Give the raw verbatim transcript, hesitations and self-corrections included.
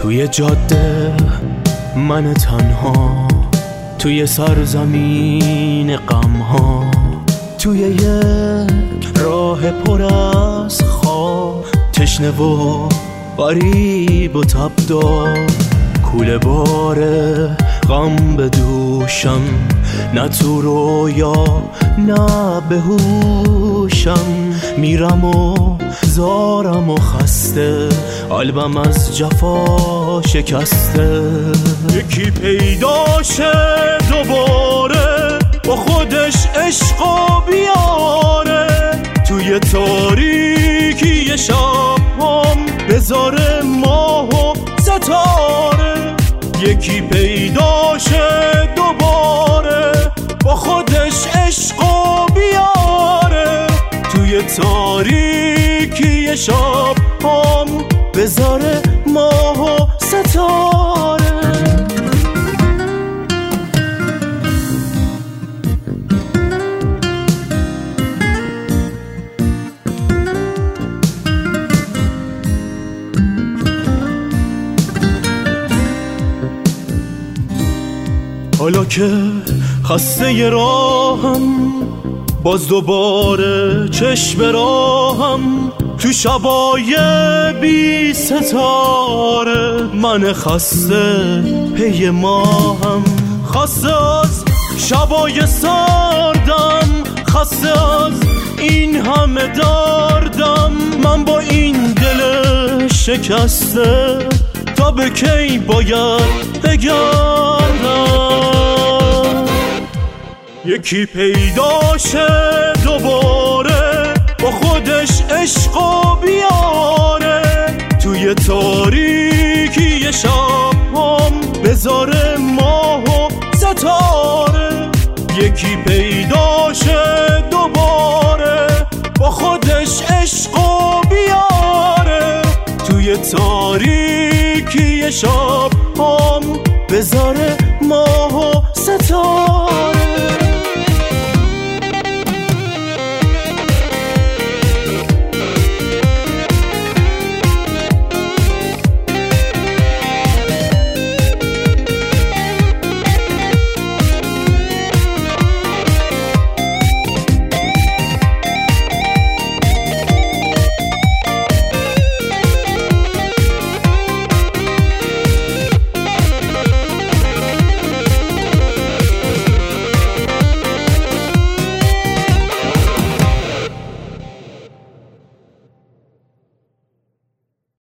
توی جاده من تنها، توی سرزمین غمها، توی یک راه پر از خواب، تشنه و غریب و تبدار، کوله باره غم به دوشم، نه تو رویا نه به هوشم، میرم و زارم و خسته، قلبم از جفا شکسته. یکی پیداشه دوباره با خودش عشقو بیاره، توی تاریکی شبم بذاره ماه و ستاره. یکی پیداشه دوباره با خودش عشقو بیاره، توی تاریکی شبم بذاره ماه و ستاره. حالا که خسته راهم، باز دوباره چشم راهم، تو شبای بی ستاره، من خسته پی ماهم، خسته از شبای سردم، خسته از این همه دردم، من با این دل شکسته تا به کی باید بگردم. یکی پیداشه دوباره با خودش عشقو بیاره، توی تاریکی شبم بذاره ماه و ستاره. یکی پیداشه دوباره با خودش عشقو بیاره، توی تاریکی شبم بذاره ماه و ستاره.